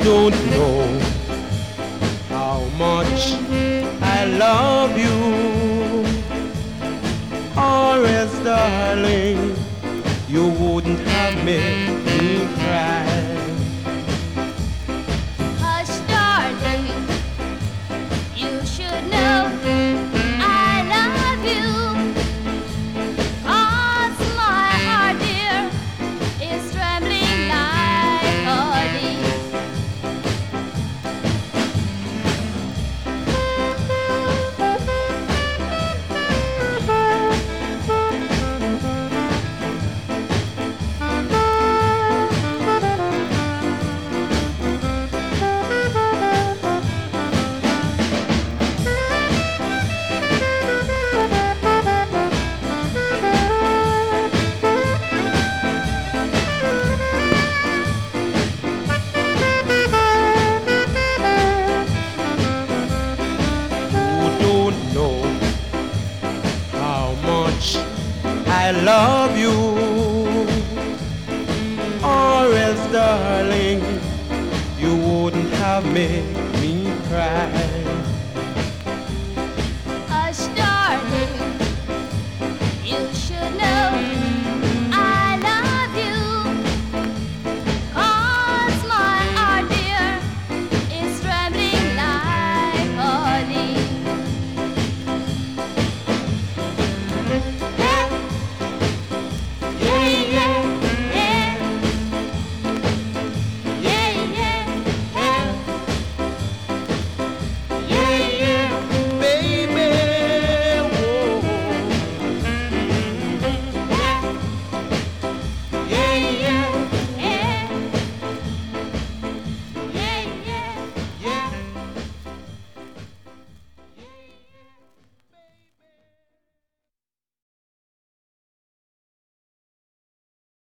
don't know how much I love you, or else, darling, you wouldn't have made me cry. Hush, darling, you should know I love you. 'Cause my heart, dear, is trembling like a leaf. I love you, or else, darling, you wouldn't have made me cry.